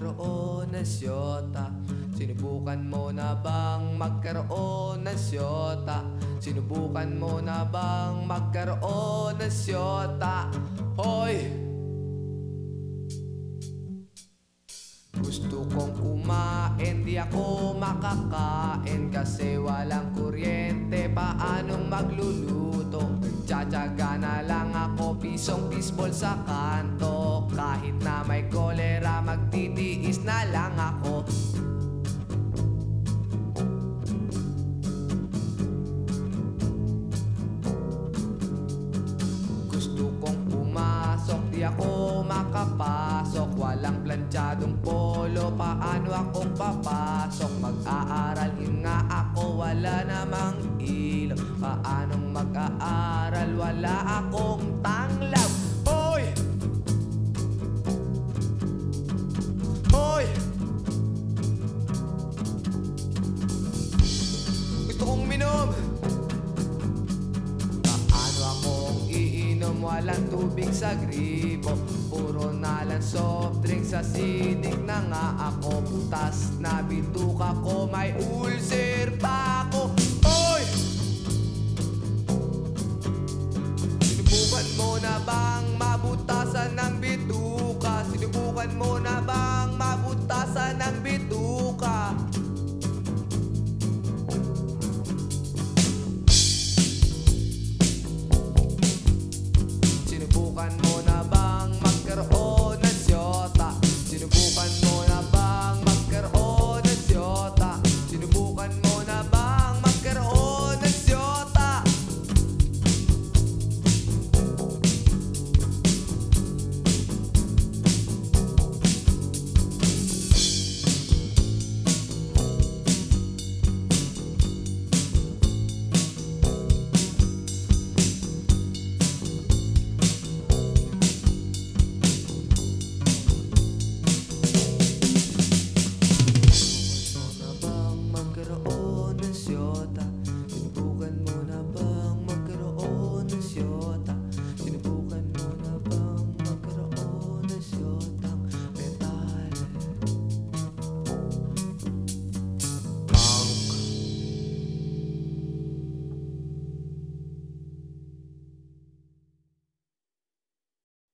magkaroon ng siyota? Sinubukan mo na bang magkaroon ng siyota? Sinubukan mo na bang magkaroon ng siyota? Hoy! Gusto kong kumain, di ako makakain kasi walang kuryente, paanong magluluto? Nagtsatsaga na lang ako, pisong bisbol sa kanto. Kahit na may kolera, magtitiis na lang ako. Gusto kong pumasok, di ako makapasok. Walang plantsadong polo, paano akong papasok? Mag-aaral nga ako, wala namang ilaw. Paanong mag-aaral, wala akong tanglaw? Hoy! Hoy! Gusto kong minom. Paano akong iinom, walang tubig sa gripo? Puro na lang soft drink, sa sinig na nga ako. Butas na bituka ko,